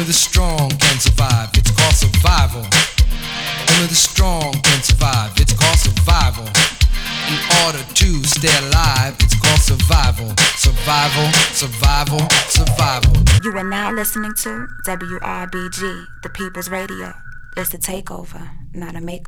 the strong can survive, it's called survival. Only the strong can survive, it's called survival. In order to stay alive, it's called survival. Survival, survival, survival. You are now listening to WRBG, the People's Radio. It's a takeover, not a makeover.